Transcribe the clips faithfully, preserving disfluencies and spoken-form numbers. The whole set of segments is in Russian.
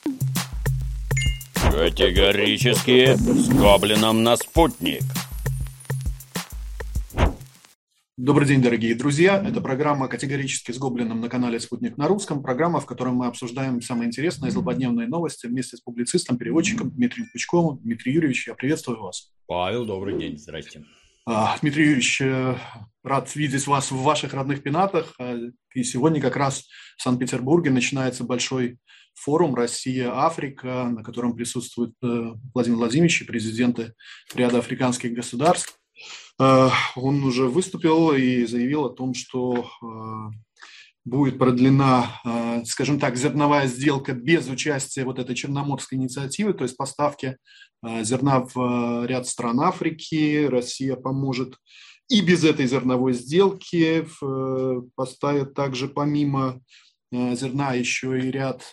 Категорически с Гоблином на спутник. Добрый день, дорогие друзья. Это программа «Категорически с Гоблином» на канале «Спутник на русском». Программа, в которой мы обсуждаем самые интересные злободневные новости вместе с публицистом, переводчиком Дмитрием Пучковым. Дмитрий Юрьевич, я приветствую вас. Павел, добрый день. Здрасте. Дмитрий Юрьевич, рад видеть вас в ваших родных пенатах. И сегодня как раз в Санкт-Петербурге начинается большой форум «Россия-Африка», на котором присутствуют Владимир Владимирович и президенты ряда африканских государств. Он уже выступил и заявил о том, что будет продлена, скажем так, зерновая сделка без участия вот этой черноморской инициативы, то есть поставки зерна в ряд стран Африки. Россия поможет и без этой зерновой сделки, поставит также помимо зерна еще и ряд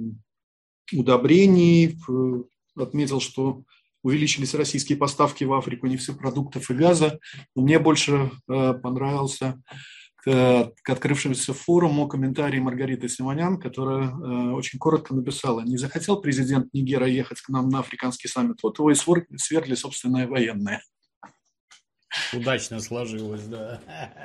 удобрений. Отметил, что увеличились российские поставки в Африку нефтепродуктов и газа. Но мне больше э, понравился к, к открывшемуся форуму комментарий Маргариты Симонян, которая э, очень коротко написала: «Не захотел президент Нигера ехать к нам на африканский саммит, вот его и свергли собственные военные». Удачно сложилось, да.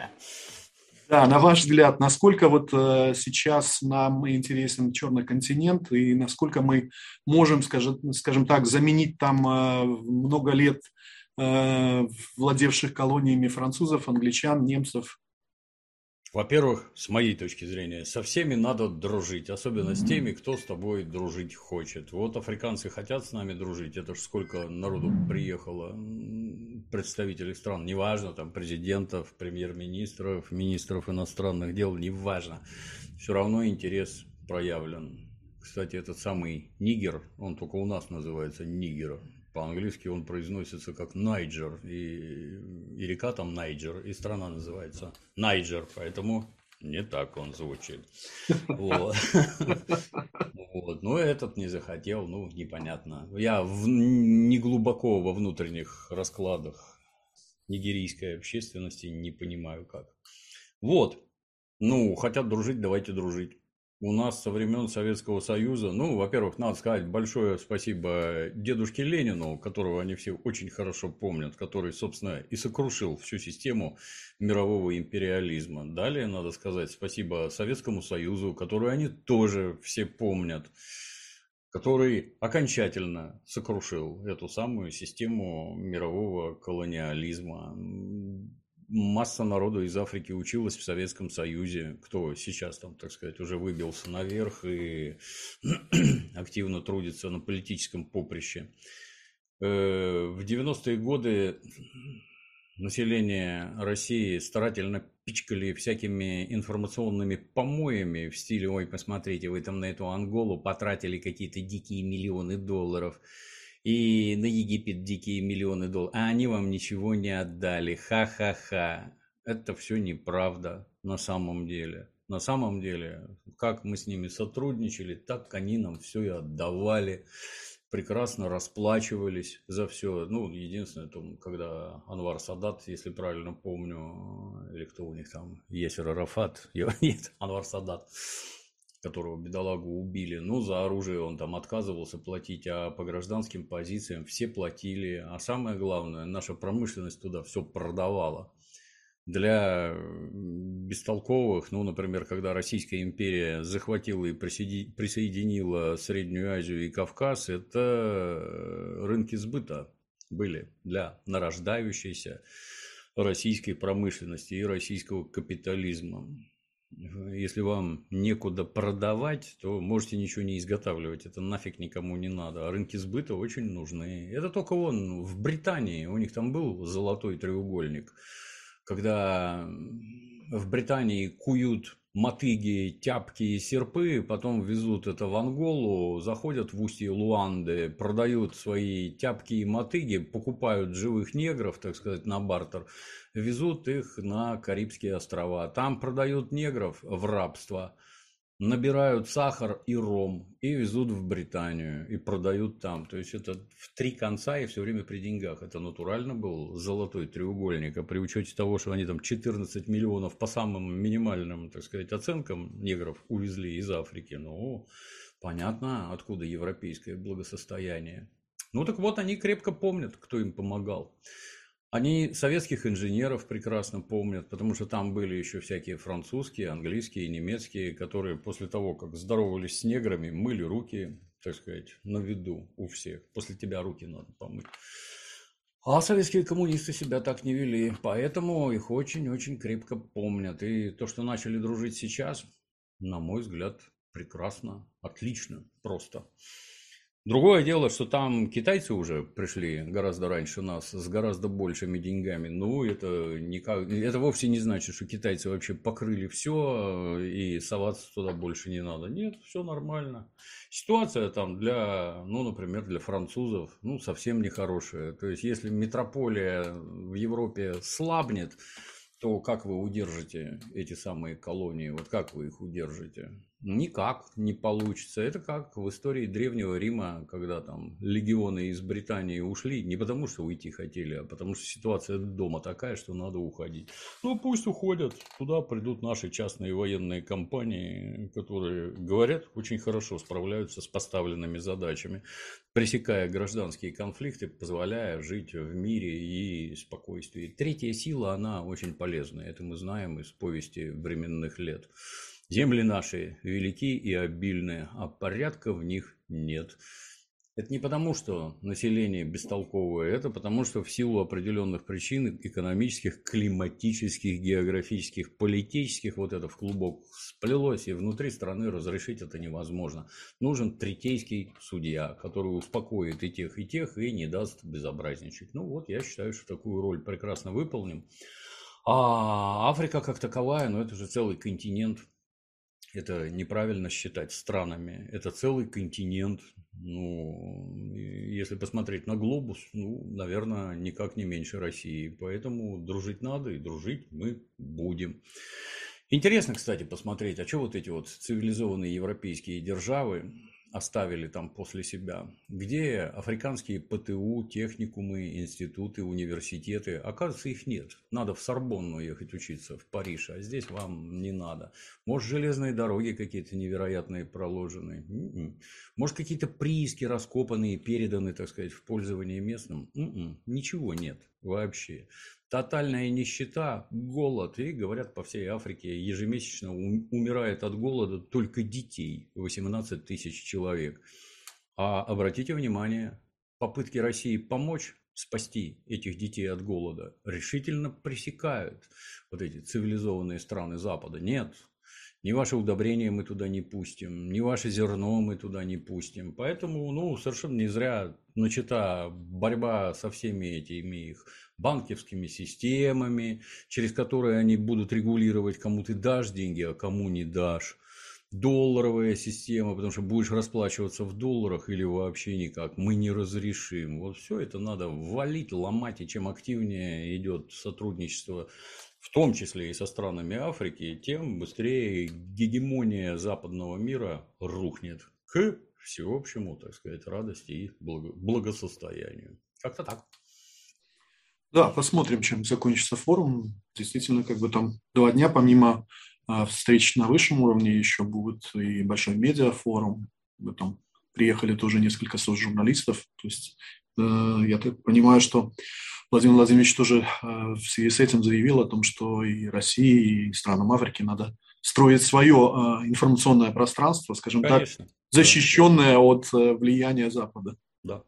Да, на ваш взгляд, насколько вот э, сейчас нам интересен Черный континент и насколько мы можем, скажем, скажем так, заменить там э, много лет э, владевших колониями французов, англичан, немцев? Во-первых, с моей точки зрения, со всеми надо дружить, особенно с теми, кто с тобой дружить хочет. Вот африканцы хотят с нами дружить, это ж сколько народу приехало, представителей стран, неважно, там президентов, премьер-министров, министров иностранных дел, неважно, все равно интерес проявлен. Кстати, этот самый Нигер, он только у нас называется Нигер. По-английски он произносится как Найджер, и, и река там Найджер, и страна называется Найджер, поэтому не так он звучит. Вот. Вот. Но этот не захотел, ну, непонятно. Я в, не глубоко во внутренних раскладах нигерийской общественности не понимаю как. Вот. Ну, хотят дружить, давайте дружить. У нас со времен Советского Союза, ну, во-первых, надо сказать большое спасибо дедушке Ленину, которого они все очень хорошо помнят, который, собственно, и сокрушил всю систему мирового империализма. Далее надо сказать спасибо Советскому Союзу, который они тоже все помнят, который окончательно сокрушил эту самую систему мирового колониализма. Масса народу из Африки училась в Советском Союзе, кто сейчас там, так сказать, уже выбился наверх и активно трудится на политическом поприще. В девяностые годы население России старательно пичкали всякими информационными помоями в стиле: ой, посмотрите, вы там на эту Анголу потратили какие-то дикие миллионы долларов. И на Египет дикие миллионы долларов, а они вам ничего не отдали, ха-ха-ха. Это все неправда на самом деле. На самом деле, как мы с ними сотрудничали, так они нам все и отдавали. Прекрасно расплачивались за все. Ну, единственное, то, когда Анвар Садат, если правильно помню, или кто у них там, Ясер Арафат, нет, Анвар Садат, которого бедолагу убили, ну, за оружие он там отказывался платить, а по гражданским позициям все платили. А самое главное, наша промышленность туда все продавала. Для бестолковых, ну, например, когда Российская империя захватила и присоединила Среднюю Азию и Кавказ, это рынки сбыта были для нарождающейся российской промышленности и российского капитализма. Если вам некуда продавать, то можете ничего не изготавливать. Это нафиг никому не надо. А рынки сбыта очень нужны. Это только вон в Британии. У них там был золотой треугольник. Когда в Британии куют мотыги, тяпки и серпы, потом везут это в Анголу, заходят в устье Луанды, продают свои тяпки и мотыги, покупают живых негров, так сказать, на бартер, везут их на Карибские острова. Там продают негров в рабство, набирают сахар и ром и везут в Британию и продают там. То есть это в три конца и все время при деньгах. Это натурально был золотой треугольник. А при учете того, что они там четырнадцать миллионов по самым минимальным, так сказать, оценкам негров увезли из Африки, ну, Понятно, откуда европейское благосостояние. Ну так вот, они крепко помнят, кто им помогал. Они советских инженеров прекрасно помнят, потому что там были еще всякие французские, английские, немецкие, которые после того, как здоровались с неграми, мыли руки, так сказать, на виду у всех. После тебя руки надо помыть. А советские коммунисты себя так не вели, поэтому их очень-очень крепко помнят. И то, что начали дружить сейчас, на мой взгляд, прекрасно, отлично, просто. Другое дело, что там китайцы уже пришли гораздо раньше нас с гораздо большими деньгами. Ну, это, никак, это вовсе не значит, что китайцы вообще покрыли все и соваться туда больше не надо. Нет, все нормально. Ситуация там для, ну, например, для французов, ну, совсем нехорошая. То есть, если метрополия в Европе слабнет, то как вы удержите эти самые колонии? Вот как вы их удержите? Никак не получится. Это как в истории Древнего Рима, когда там легионы из Британии ушли, не потому что уйти хотели, а потому что ситуация дома такая, что надо уходить. Ну, пусть уходят. Туда придут наши частные военные компании, которые, говорят, очень хорошо справляются с поставленными задачами, пресекая гражданские конфликты, позволяя жить в мире и спокойствии. Третья сила, она очень полезна. Это мы знаем из повести временных лет. Земли наши велики и обильны, а порядка в них нет. Это не потому, что население бестолковое, это потому, что в силу определенных причин экономических, климатических, географических, политических, вот это в клубок сплелось, и внутри страны разрешить это невозможно. Нужен третейский судья, который успокоит и тех, и тех, и не даст безобразничать. Ну вот, я считаю, что такую роль прекрасно выполним. А Африка как таковая, ну это же целый континент. Это неправильно считать странами. Это целый континент. Ну, если посмотреть на глобус, ну, наверное, никак не меньше России. Поэтому дружить надо, и дружить мы будем. Интересно, кстати, посмотреть, а что вот эти вот цивилизованные европейские державы оставили там после себя, где африканские ПТУ, техникумы, институты, университеты. Оказывается, их нет. Надо в Сорбонну ехать учиться, в Париж, а здесь вам не надо. Может, железные дороги какие-то невероятные проложены. М-м. Может, какие-то прииски раскопанные, переданы, так сказать, в пользование местным. М-м. Ничего нет вообще. Тотальная нищета, голод. И, говорят, по всей Африке ежемесячно умирает от голода только детей. восемнадцать тысяч человек. А обратите внимание, попытки России помочь спасти этих детей от голода решительно пресекают вот эти цивилизованные страны Запада. Нет. Ни ваше удобрение мы туда не пустим, ни ваше зерно мы туда не пустим. Поэтому, ну, совершенно не зря начата борьба со всеми этими их банковскими системами, через которые они будут регулировать, кому ты дашь деньги, а кому не дашь. Долларовая система, потому что будешь расплачиваться в долларах или вообще никак, мы не разрешим. Вот все это надо валить, ломать, и чем активнее идет сотрудничество, в том числе и со странами Африки, тем быстрее гегемония западного мира рухнет к всеобщему, так сказать, радости и благосостоянию. Как-то так. Да, посмотрим, чем закончится форум. Действительно, как бы там два дня, помимо а, встреч на высшем уровне, еще будет и большой медиафорум. Мы там приехали тоже несколько сот журналистов. То есть э, я так понимаю, что Владимир Владимирович тоже э, в связи с этим заявил о том, что и России, и странам Африки надо строить свое э, информационное пространство, скажем Конечно, так, защищенное да. от э, влияния Запада. Да.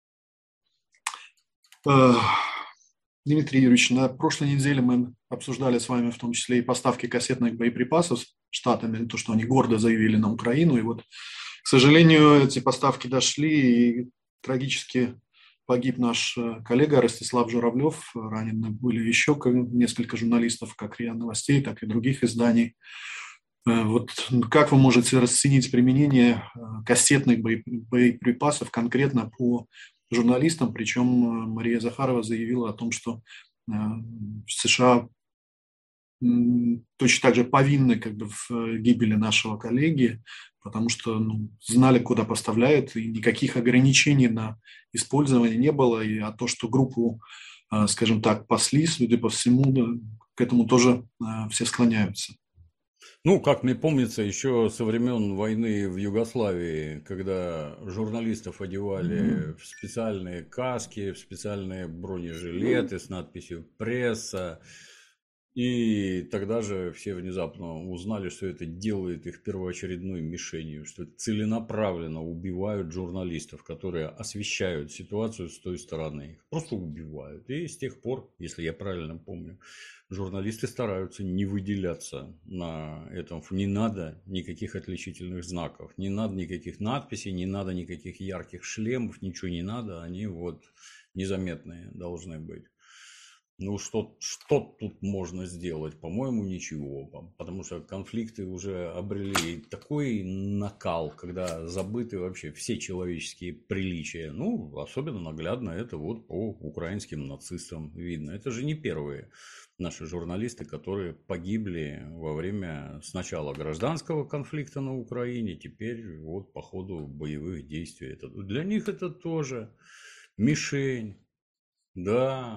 Э, Дмитрий Юрьевич, на прошлой неделе мы обсуждали с вами в том числе и поставки кассетных боеприпасов Штатами, то, что они гордо заявили на Украину. И вот, к сожалению, эти поставки дошли, и трагически погиб наш коллега Ростислав Журавлев. Ранены были еще несколько журналистов, как РИА Новостей, так и других изданий. Вот как вы можете расценить применение кассетных боеприпасов конкретно по журналистам? Причем Мария Захарова заявила о том, что в США точно так же повинны как бы в гибели нашего коллеги, потому что ну, знали, куда поставляют, и никаких ограничений на использование не было. И а то, что группу, скажем так, пасли, судя по всему, к этому тоже все склоняются. Ну, как мне помнится, еще со времен войны в Югославии, когда журналистов одевали в специальные каски, в специальные бронежилеты с надписью «Пресса», и тогда же все внезапно узнали, что это делает их первоочередной мишенью, что целенаправленно убивают журналистов, которые освещают ситуацию с той стороны. Их просто убивают. И с тех пор, если я правильно помню, журналисты стараются не выделяться на этом. Не надо никаких отличительных знаков, не надо никаких надписей, не надо никаких ярких шлемов, ничего не надо. Они вот незаметные должны быть. Ну, что, что тут можно сделать? По-моему, ничего. Потому что конфликты уже обрели такой накал, когда забыты вообще все человеческие приличия. Ну, особенно наглядно это вот по украинским нацистам видно. Это же не первые наши журналисты, которые погибли во время сначала гражданского конфликта на Украине, теперь вот по ходу боевых действий. Это, для них это тоже мишень. Да,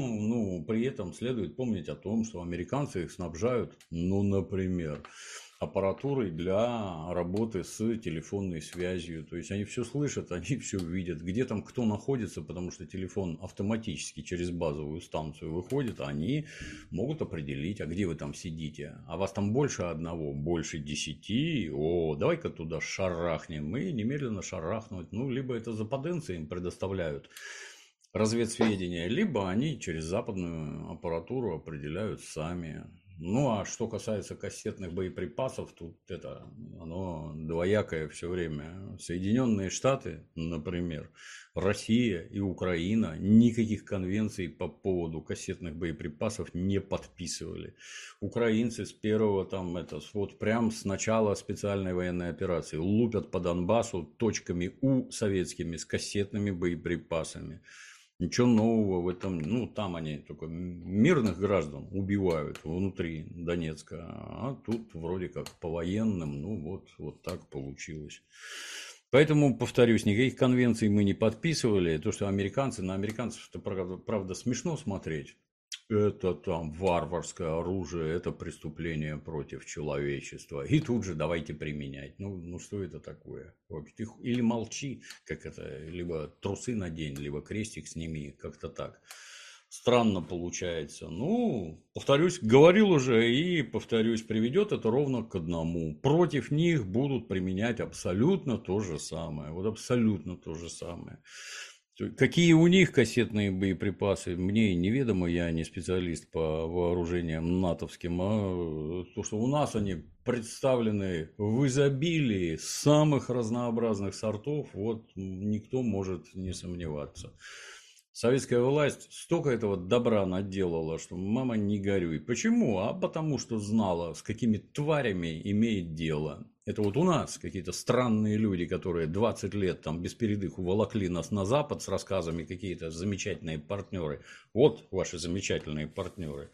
ну, при этом следует помнить о том, что американцы их снабжают, ну, например, аппаратурой для работы с телефонной связью. То есть они все слышат, они все видят, где там кто находится, потому что телефон автоматически через базовую станцию выходит, а они могут определить, а где вы там сидите. А вас там больше одного, больше десяти, о, давай-ка туда шарахнем. И немедленно шарахнуть. Ну, либо это западенцы им предоставляют разведсведения, либо они через западную аппаратуру определяют сами. Ну, а что касается кассетных боеприпасов, тут это, оно двоякое все время. Соединенные Штаты, например, Россия и Украина никаких конвенций по поводу кассетных боеприпасов не подписывали. Украинцы с первого там, это, вот прям с начала специальной военной операции лупят по Донбассу точками У советскими с кассетными боеприпасами. Ничего нового в этом, ну, там они только мирных граждан убивают внутри Донецка, а тут вроде как по военным, ну, вот, вот так получилось. Поэтому, повторюсь, никаких конвенций мы не подписывали. То, что американцы, на американцев это, правда, правда, смешно смотреть. Это там варварское оружие, это преступление против человечества. И тут же давайте применять. Ну, ну что это такое? Ты или молчи, как это, либо трусы надень, либо крестик сними, как-то так. Странно получается. Ну, повторюсь, говорил уже и, повторюсь, приведет это ровно к одному. Против них будут применять абсолютно то же самое. Вот абсолютно то же самое. Какие у них кассетные боеприпасы, мне неведомо, я не специалист по вооружениям натовским, а то, что у нас они представлены в изобилии самых разнообразных сортов, вот никто может не сомневаться. Советская власть столько этого добра наделала, что мама не горюй. Почему? А потому что знала, с какими тварями имеет дело. Это вот у нас какие-то странные люди, которые двадцать лет там без передыху волокли нас на Запад с рассказами, какие-то замечательные партнеры. Вот ваши замечательные партнеры.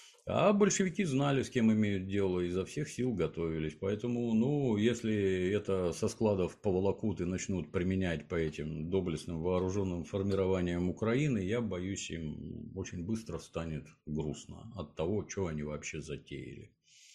А большевики знали, с кем имеют дело, и изо всех сил готовились. Поэтому, ну, если это со складов поволокут и начнут применять по этим доблестным вооруженным формированиям Украины, я боюсь, им очень быстро станет грустно от того, что они вообще затеяли.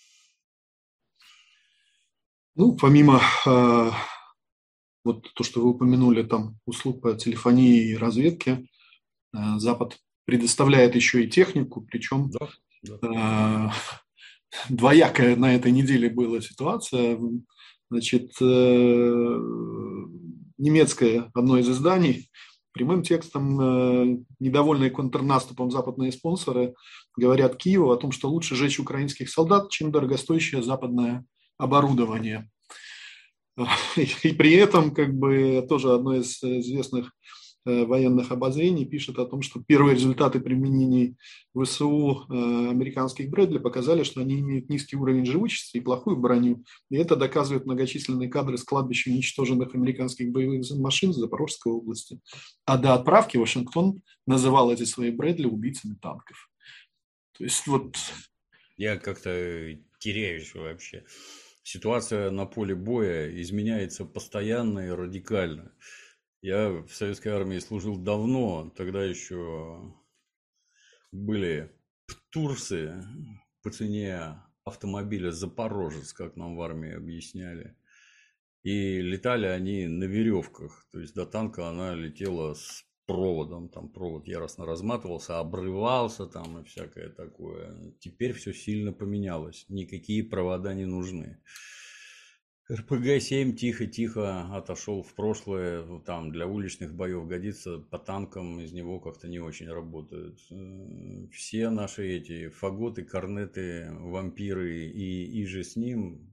Ну, помимо э, вот то, что вы упомянули, там, услуг по телефонии и разведке, э, Запад предоставляет еще и технику, причем да, да. Э, двоякая на этой неделе была ситуация. Значит, э, немецкое одно из изданий прямым текстом, э, недовольные контрнаступом западные спонсоры говорят Киеву о том, что лучше жечь украинских солдат, чем дорогостоящее западное оборудование. И при этом, как бы, тоже одно из известных военных обозрений пишет о том, что первые результаты применения в ВСУ американских Брэдли показали, что они имеют низкий уровень живучести и плохую броню. И это доказывают многочисленные кадры с кладбища уничтоженных американских боевых машин в Запорожской области. А до отправки Вашингтон называл эти свои Брэдли убийцами танков. То есть вот... Я как-то теряюсь вообще. Ситуация на поле боя изменяется постоянно и радикально. Я в советской армии служил давно, тогда еще были птурсы по цене автомобиля «Запорожец», как нам в армии объясняли. И летали они на веревках. То есть до танка она летела с проводом. Там провод яростно разматывался, обрывался там и всякое такое. Теперь все сильно поменялось. Никакие провода не нужны. эр пэ гэ семь тихо-тихо отошел в прошлое, ну, там для уличных боев годится, по танкам из него как-то не очень работают. Все наши эти фаготы, корнеты, вампиры и, и же с ним,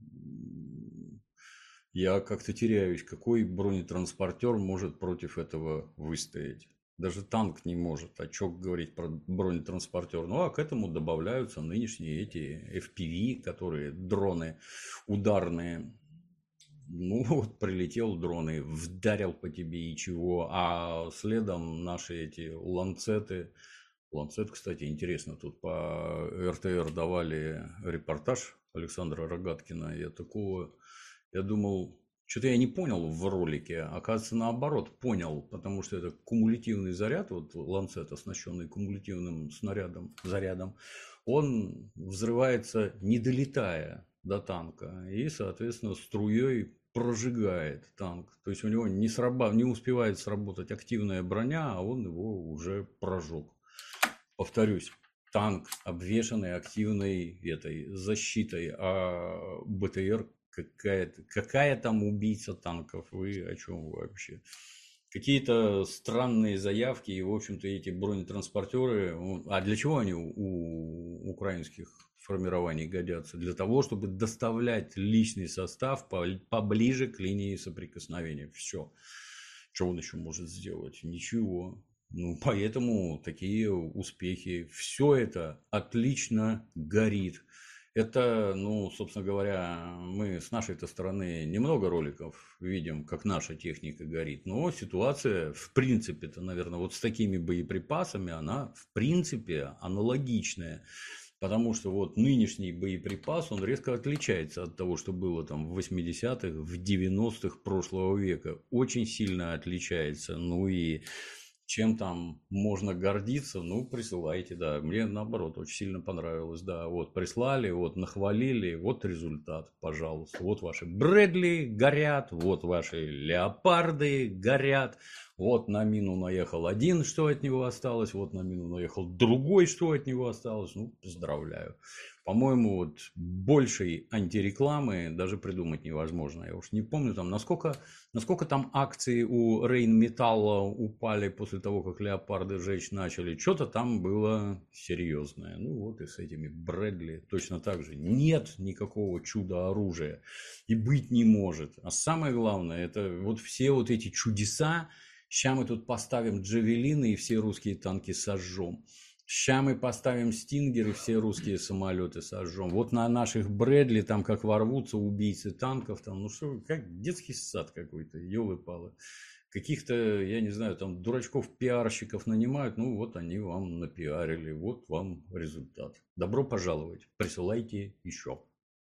я как-то теряюсь, какой бронетранспортер может против этого выстоять. Даже танк не может, а что говорить про бронетранспортер. Ну, а к этому добавляются нынешние эти эф пи ви, которые дроны ударные. Ну, вот прилетел дрон и вдарил по тебе и чего. А следом наши эти ланцеты. Ланцет, кстати, интересно, тут по эр тэ эр давали репортаж Александра Рогаткина. Я такого, я думал, что-то я не понял в ролике. Оказывается, наоборот, понял, потому что это кумулятивный заряд, вот ланцет, оснащенный кумулятивным снарядом, зарядом, он взрывается, не долетая до танка, и, соответственно, струей прожигает танк. То есть у него не, сраба... не успевает сработать активная броня, а он его уже прожег. Повторюсь, танк, обвешанный активной этой защитой, а бэ тэ эр какая-то, какая там убийца танков, вы о чем вообще? Какие-то странные заявки, и, в общем-то, эти бронетранспортеры, а для чего они у украинских формирований годятся? Для того, чтобы доставлять личный состав поближе к линии соприкосновения. Все. Что он еще может сделать? Ничего. Ну, поэтому такие успехи. Все это отлично горит. Это, ну, собственно говоря, мы с нашей-то стороны немного роликов видим, как наша техника горит. Но ситуация, в принципе-то, наверное, вот с такими боеприпасами, она, в принципе, аналогичная. Потому что вот нынешний боеприпас, он резко отличается от того, что было там в восьмидесятых, в девяностых прошлого века. Очень сильно отличается. Ну и чем там можно гордиться, ну, присылайте, да. Мне, наоборот, очень сильно понравилось, да. Вот, прислали, вот, нахвалили, вот результат, пожалуйста. Вот ваши Брэдли горят, вот ваши Леопарды горят. Вот на мину наехал один, что от него осталось, вот на мину наехал другой, что от него осталось. Ну, поздравляю. По-моему, вот большей антирекламы даже придумать невозможно. Я уж не помню, там, насколько, насколько там акции у Рейнметалла упали после того, как Леопарды жечь начали. Что-то там было серьезное. Ну вот и с этими Брэдли точно так же. Нет никакого чудо-оружия. И быть не может. А самое главное, это вот все вот эти чудеса. Сейчас мы тут поставим джавелины и все русские танки сожжем. Сейчас мы поставим стингеры, все русские самолеты сожжем. Вот на наших Брэдли там как ворвутся убийцы танков. Там, ну что, как детский сад какой-то, елы-палы. Каких-то, я не знаю, там дурачков-пиарщиков нанимают. Ну вот они вам напиарили, вот вам результат. Добро пожаловать, присылайте еще.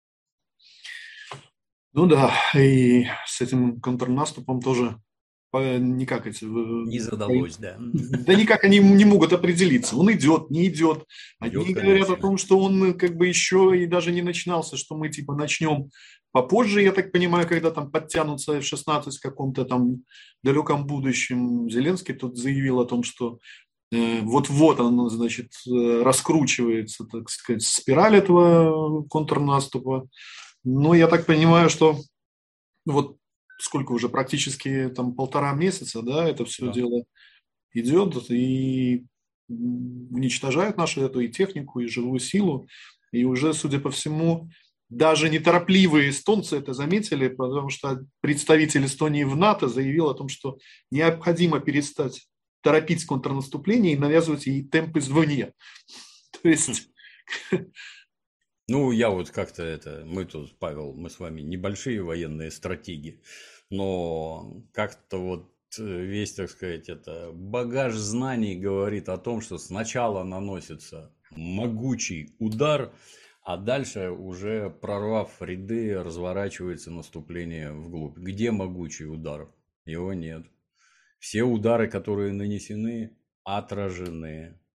Ну да, и с этим контрнаступом тоже никак эти... Не задалось, да. Да никак они не могут определиться. Он идет, не идет. Одни Идет, говорят конечно. о том, что он как бы еще и даже не начинался, что мы типа начнем попозже, я так понимаю, когда там подтянутся эф шестнадцать в каком-то там далеком будущем. Зеленский тут заявил о том, что э, вот-вот он, значит, раскручивается, так сказать, спираль этого контрнаступа. Но я так понимаю, что вот сколько уже, практически там полтора месяца, да, это все Да. дело идет и уничтожает нашу эту и технику, и живую силу. И уже, судя по всему, даже неторопливые эстонцы это заметили, потому что представитель Эстонии в НАТО заявил о том, что необходимо перестать торопить контрнаступление и навязывать ей темп извне. То есть... Ну, я вот как-то это, мы тут, Павел, мы с вами небольшие военные стратеги, но как-то вот весь, так сказать, это багаж знаний говорит о том, что сначала наносится могучий удар, а дальше уже прорвав ряды, разворачивается наступление вглубь. Где могучий удар? Его нет. Все удары, которые нанесены, отражены.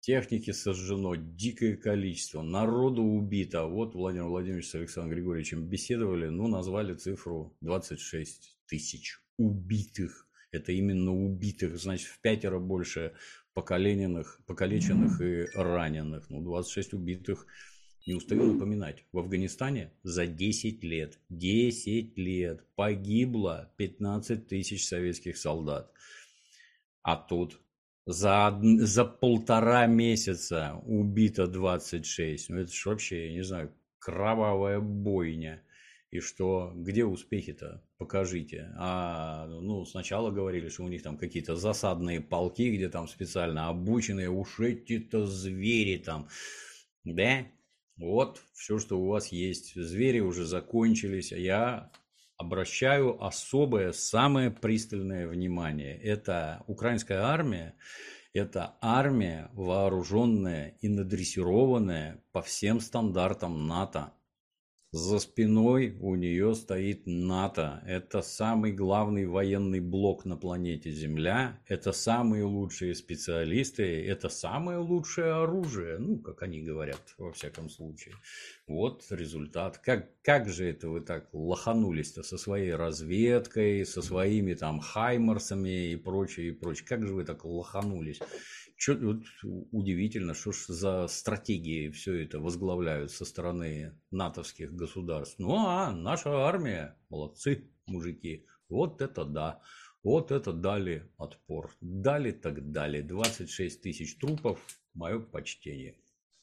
Техники сожжено дикое количество, народу убито. Вот Владимир Владимирович с Александром Григорьевичем беседовали, ну, назвали цифру двадцать шесть тысяч убитых. Это именно убитых, значит, в пятеро больше поколененных, покалеченных и раненых. Ну, двадцать шесть убитых, не устаю напоминать, в Афганистане за десять лет, десять лет погибло пятнадцать тысяч советских солдат. А тут за, за полтора месяца убито двадцать шесть. Ну, это же вообще, я не знаю, кровавая бойня. И что, где успехи-то? Покажите. А, ну, сначала говорили, что у них там какие-то засадные полки, где там специально обученные, уж эти-то звери там. Да? Вот, все, что у вас есть. Звери уже закончились. Я обращаю особое, самое пристальное внимание. Это украинская армия. Это армия, вооруженная и надрессированная по всем стандартам НАТО. За спиной у нее стоит НАТО. Это самый главный военный блок на планете Земля. Это самые лучшие специалисты. Это самое лучшее оружие. Ну, как они говорят, во всяком случае. Вот результат. Как, как же это вы так лоханулись-то со своей разведкой, со своими там хаймарсами и прочее, и прочее. Как же вы так лоханулись? Чё, вот, удивительно, что ж за стратегии все это возглавляют со стороны натовских государств. Ну, а наша армия, молодцы, мужики, вот это да, вот это дали отпор. Дали так дали, двадцать шесть тысяч трупов, мое почтение.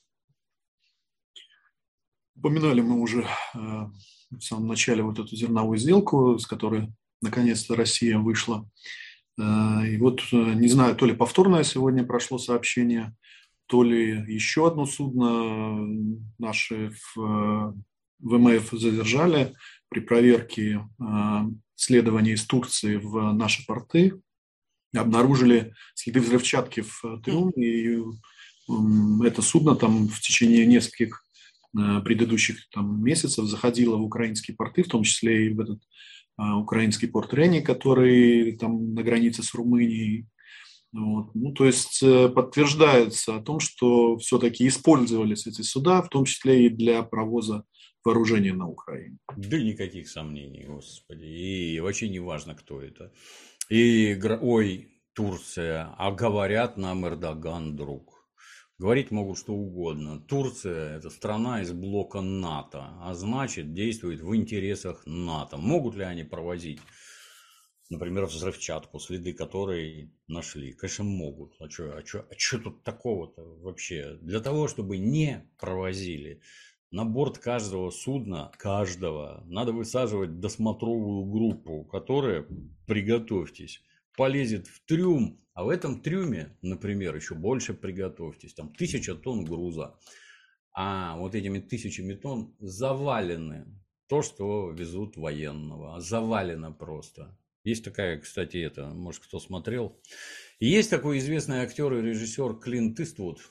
Упоминали мы уже э, в самом начале вот эту зерновую сделку, с которой наконец-то Россия вышла. И вот, не знаю, то ли повторное сегодня прошло сообщение, то ли еще одно судно наши в ВМФ задержали при проверке следования из Турции в наши порты. Обнаружили следы взрывчатки в трюме, и это судно там в течение нескольких предыдущих там, месяцев заходило в украинские порты, в том числе и в этот украинский порт Рени, который там на границе с Румынией. Вот. Ну, то есть подтверждается о том, что все-таки использовались эти суда, в том числе и для провоза вооружения на Украину. Да никаких сомнений, господи. И вообще не важно, кто это. И, ой, Турция, а говорят нам Эрдоган друг. Говорить могут что угодно. Турция – это страна из блока НАТО, а значит, действует в интересах НАТО. Могут ли они провозить, например, взрывчатку, следы которой нашли? Конечно, могут. А что а чё, а чё тут такого-то вообще? Для того, чтобы не провозили, на борт каждого судна, каждого, надо высаживать досмотровую группу, которая, приготовьтесь, полезет в трюм, а в этом трюме, например, еще больше приготовьтесь, там тысяча тонн груза, а вот этими тысячами тонн завалены то, что везут военного, завалено просто. Есть такая, кстати, это, может, кто смотрел, и есть такой известный актер и режиссер Клинт Иствуд.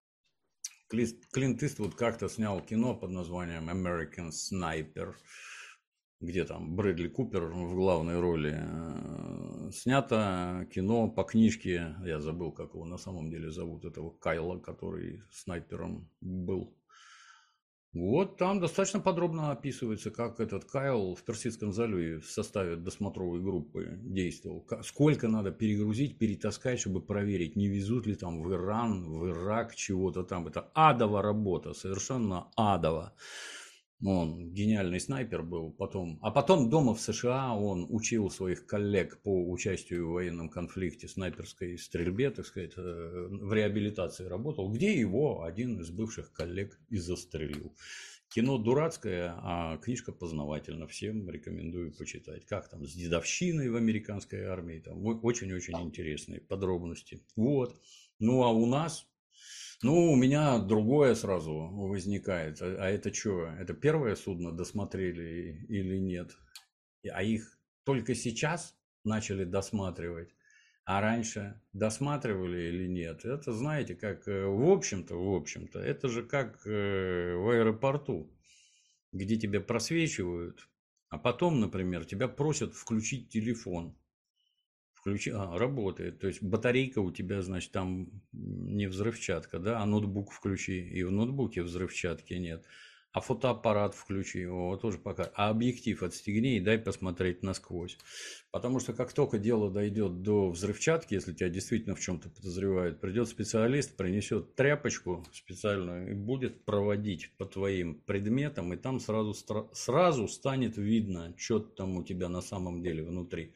Клинт Иствуд как-то снял кино под названием American Sniper, где там Брэдли Купер в главной роли. Снято кино по книжке, я забыл, как его на самом деле зовут, этого Кайла, который снайпером был. Вот там достаточно подробно описывается, как этот Кайл в Персидском заливе в составе досмотровой группы действовал. Сколько надо перегрузить, перетаскать, чтобы проверить, не везут ли там в Иран, в Ирак чего-то там. Это адова работа, совершенно адова. Он гениальный снайпер был потом. А потом дома в США он учил своих коллег по участию в военном конфликте, снайперской стрельбе, так сказать, в реабилитации работал, где его один из бывших коллег и застрелил. Кино дурацкое, а книжка познавательна. Всем рекомендую почитать. Как там с дедовщиной в американской армии. Там очень-очень интересные подробности. Вот. Ну, а у нас... Ну, у меня другое сразу возникает. А это что? Это первое судно досмотрели или нет? А их только сейчас начали досматривать, а раньше досматривали или нет? Это, знаете, как в общем-то, в общем-то, это же как в аэропорту, где тебя просвечивают, а потом, например, тебя просят включить телефон. Включи, а, работает. То есть батарейка у тебя, значит, там не взрывчатка, да, а ноутбук включи, и в ноутбуке взрывчатки нет. А фотоаппарат включи, его тоже пока. А объектив отстегни и дай посмотреть насквозь. Потому что как только дело дойдет до взрывчатки, если тебя действительно в чем-то подозревают, придет специалист, принесет тряпочку специальную и будет проводить по твоим предметам, и там сразу, сразу станет видно, что там у тебя на самом деле внутри.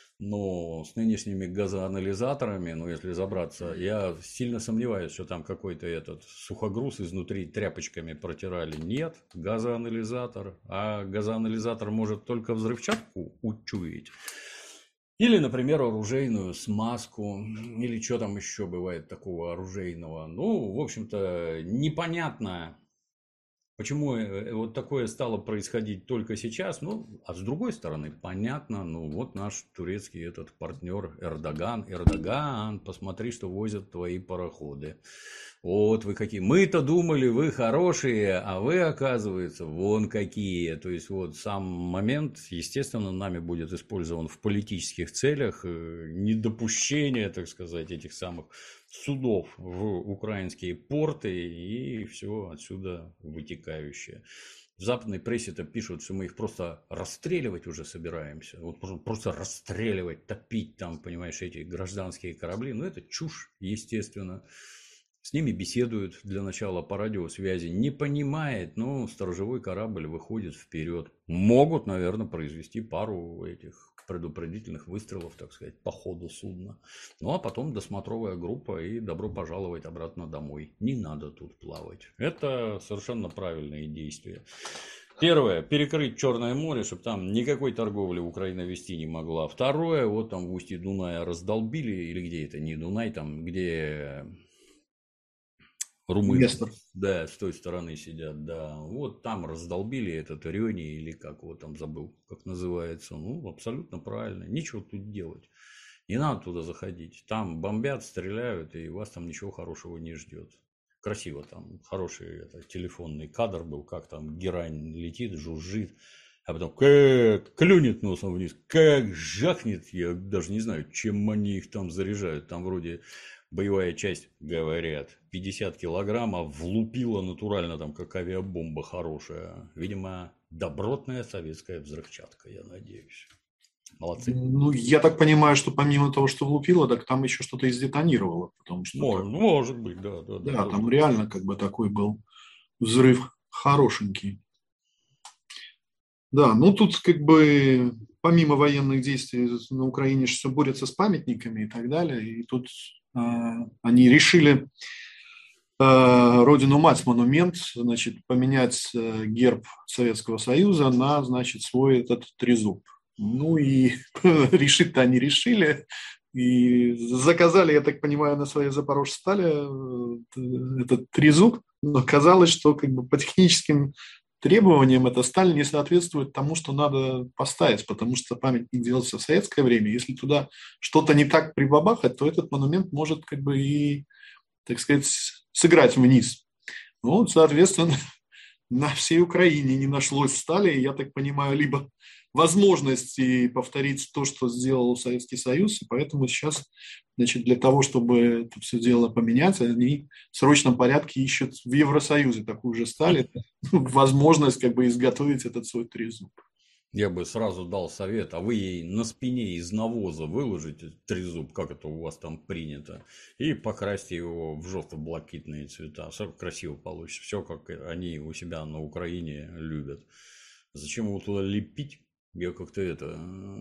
Но с нынешними газоанализаторами, ну, если разобраться, я сильно сомневаюсь, что там какой-то этот сухогруз изнутри тряпочками протирали. Нет, газоанализатор. А газоанализатор может только взрывчатку учуять. Или, например, оружейную смазку. Или что там еще бывает такого оружейного. Ну, в общем-то, непонятно. Почему вот такое стало происходить только сейчас? Ну, а с другой стороны, понятно, ну вот наш турецкий этот партнер Эрдоган. Эрдоган, посмотри, что возят твои пароходы. Вот вы какие. Мы-то думали, вы хорошие, а вы, оказывается, вон какие. То есть, вот сам момент, естественно, нами будет использован в политических целях. Недопущение, так сказать, этих самых судов в украинские порты и все отсюда вытекающее. В западной прессе-то пишут, что мы их просто расстреливать уже собираемся. Вот просто расстреливать, топить там, понимаешь, эти гражданские корабли. Ну, это чушь, естественно. С ними беседуют для начала по радиосвязи. Не понимает, но сторожевой корабль выходит вперед. Могут, наверное, произвести пару этих предупредительных выстрелов, так сказать, по ходу судна. Ну, а потом досмотровая группа и добро пожаловать обратно домой. Не надо тут плавать. Это совершенно правильные действия. Первое. Перекрыть Черное море, чтобы там никакой торговли Украина вести не могла. Второе. Вот там в устье Дуная раздолбили, или где это, не Дунай, там, где румыны, да, с той стороны сидят, да. Вот там раздолбили этот Рёни, или как его там забыл, как называется. Ну, абсолютно правильно. Нечего тут делать. Не надо туда заходить. Там бомбят, стреляют, и вас там ничего хорошего не ждет. Красиво там, хороший это, телефонный кадр был, как там герань летит, жужжит, а потом как клюнет носом вниз, как жахнет, я даже не знаю, чем они их там заряжают. Там вроде боевая часть, говорят, пятьдесят килограммов, влупила натурально там, как авиабомба хорошая. Видимо, добротная советская взрывчатка, я надеюсь. Молодцы. Ну, я так понимаю, что помимо того, что влупило, так там еще что-то издетонировало. Потому что может, так, может быть, да. Да, да, да, там да. реально как бы такой был взрыв хорошенький. Да, ну тут как бы помимо военных действий на Украине все борются с памятниками и так далее. И тут э, они решили э, родину-мать монумент, значит, поменять э, герб Советского Союза на, значит, свой этот трезуб. Ну и решить-то они решили. И заказали, я так понимаю, на своей Запорожстали этот трезуб. Но оказалось, что как бы по техническим требованиям эта сталь не соответствует тому, что надо поставить, потому что памятник делался в советское время. Если туда что-то не так прибабахать, то этот монумент может как бы и, так сказать, сыграть вниз. Ну, соответственно, на всей Украине не нашлось стали, я так понимаю, либо возможности повторить то, что сделал Советский Союз, и поэтому сейчас, значит, для того, чтобы это все дело поменять, они в срочном порядке ищут в Евросоюзе такую же сталь, возможность как бы изготовить этот свой трезуб. Я бы сразу дал совет, а вы ей на спине из навоза выложите трезуб, как это у вас там принято, и покрасьте его в желто-блакитные цвета. Все красиво получится. Все, как они у себя на Украине любят. Зачем его туда лепить? Я как-то это...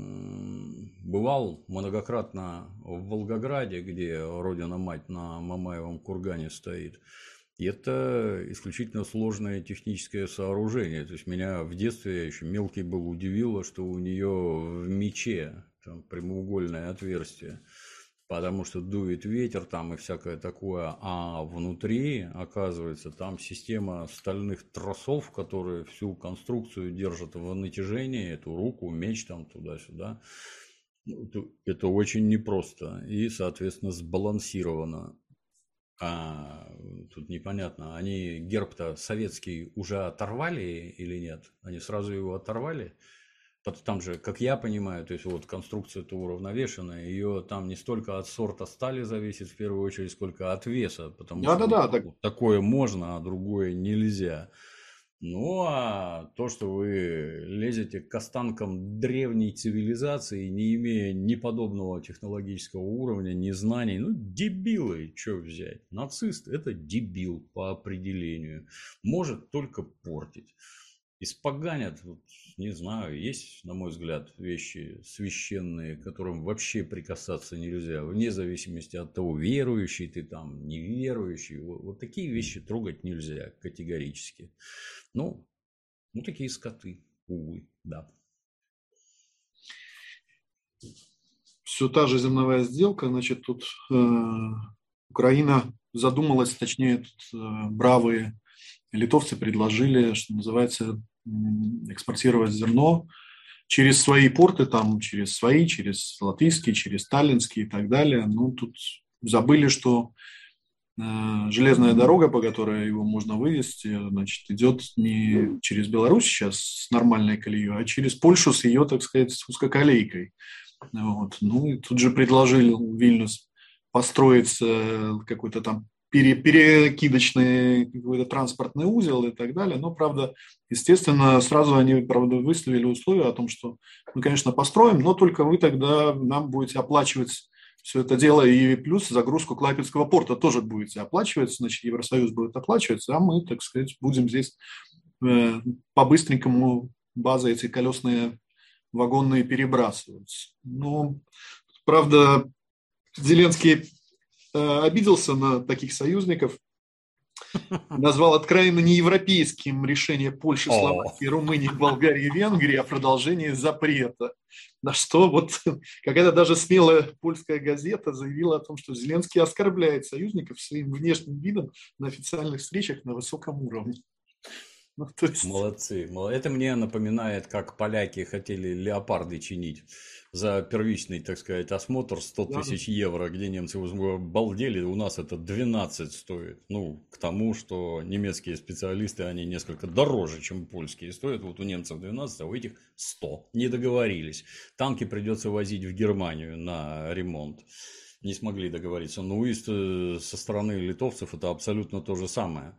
Бывал многократно в Волгограде, где родина-мать на Мамаевом кургане стоит. И это исключительно сложное техническое сооружение. То есть меня в детстве, я еще мелкий был, удивило, что у нее в мече там прямоугольное отверстие. Потому что дует ветер там и всякое такое, а внутри, оказывается, там система стальных тросов, которые всю конструкцию держат в натяжении, эту руку, меч там туда-сюда. Это очень непросто и, соответственно, сбалансировано. А тут непонятно, они герб-то советский уже оторвали или нет? Они сразу его оторвали? Там же, как я понимаю, то есть вот конструкция-то уравновешенная, ее там не столько от сорта стали зависит в первую очередь, сколько от веса, потому что Да-да-да, так. вот такое можно, а другое нельзя. Ну, а то, что вы лезете к останкам древней цивилизации, не имея ни подобного технологического уровня, ни знаний, ну, дебилы, что взять? Нацист – это дебил по определению, может только портить. Испоганят, вот, не знаю, есть, на мой взгляд, вещи священные, к которым вообще прикасаться нельзя, вне зависимости от того, верующий ты там, неверующий. Вот, вот такие вещи трогать нельзя категорически. Ну, ну такие скоты, увы, да. Все та же зерновая сделка, значит, тут э, Украина задумалась, точнее, тут э, бравые литовцы предложили, что называется, экспортировать зерно через свои порты, там, через свои, через латвийские, через таллинские и так далее. Ну, тут забыли, что э, железная дорога, по которой его можно вывезти, значит, идет не через Беларусь сейчас с нормальной колеей, а через Польшу с ее, так сказать, с узкоколейкой. Вот. Ну, и тут же предложил Вильнюс построить э, какой-то там пере, перекидочный какой-то транспортный узел и так далее. Но, правда, естественно, сразу они, правда, выставили условия о том, что мы, конечно, построим, но только вы тогда нам будете оплачивать все это дело, и плюс загрузку Клайпедского порта тоже будете оплачивать, значит, Евросоюз будет оплачивать, а мы, так сказать, будем здесь э, по-быстренькому базы эти колесные вагонные перебрасывать. Ну, правда, Зеленский э, обиделся на таких союзников, назвал откровенно неевропейским решение Польши, Словакии, Румынии, Болгарии и Венгрии о продолжении запрета. На что вот какая-то даже смелая польская газета заявила о том, что Зеленский оскорбляет союзников своим внешним видом на официальных встречах на высоком уровне. Ну, то есть... Молодцы. Это мне напоминает, как поляки хотели леопарды чинить за первичный, так сказать, осмотр сто тысяч евро, где немцы обалдели, у нас это двенадцать стоит. Ну, к тому, что немецкие специалисты, они несколько дороже, чем польские стоят. Вот у немцев двенадцать, а у этих сто. Не договорились. Танки придется возить в Германию на ремонт. Не смогли договориться. Ну и со стороны литовцев это абсолютно то же самое.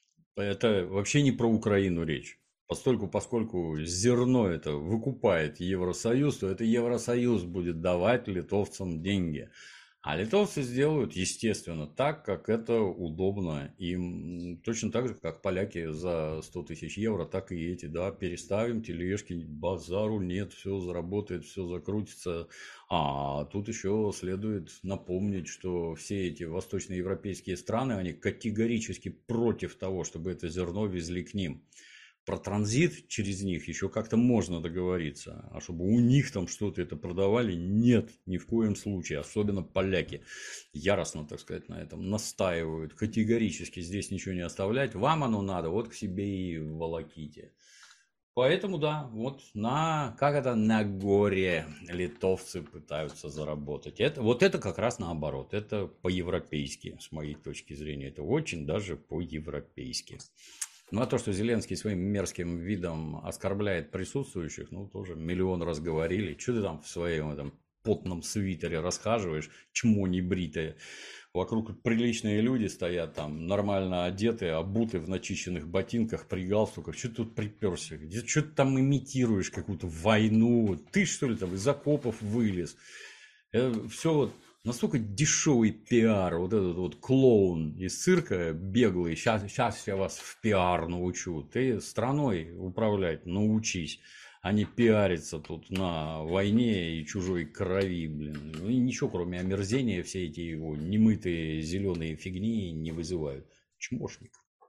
Это вообще не про Украину речь. Поскольку, поскольку зерно это выкупает Евросоюз, то это Евросоюз будет давать литовцам деньги. А литовцы сделают, естественно, так, как это удобно им. Точно так же, как поляки за сто тысяч евро, так и эти. Да, переставим тележки, базару нет, все заработает, все закрутится. А тут еще следует напомнить, что все эти восточноевропейские страны, они категорически против того, чтобы это зерно везли к ним. Про транзит через них еще как-то можно договориться, а чтобы у них там что-то это продавали, нет, ни в коем случае. Особенно поляки яростно, так сказать, на этом настаивают, категорически здесь ничего не оставлять. Вам оно надо, вот к себе и волоките. Поэтому да, вот на, как это, на горе литовцы пытаются заработать. Это, вот это как раз наоборот, это по-европейски, с моей точки зрения, это очень даже по-европейски. Ну, а то, что Зеленский своим мерзким видом оскорбляет присутствующих, ну, тоже миллион раз говорили. Что ты там в своем этом потном свитере расхаживаешь, чмо небритое? Вокруг приличные люди стоят там, нормально одетые, обуты в начищенных ботинках, при галстуках. Что ты тут приперся? Где, что ты там имитируешь какую-то войну? Ты, что ли, там из окопов вылез? Это все вот... Настолько дешевый пиар, вот этот вот клоун из цирка беглый, сейчас, сейчас я вас в пиар научу, ты страной управлять научись, а не пиариться тут на войне и чужой крови, блин. Ну, и ничего, кроме омерзения, все эти его немытые зеленые фигни не вызывают. Чмошник.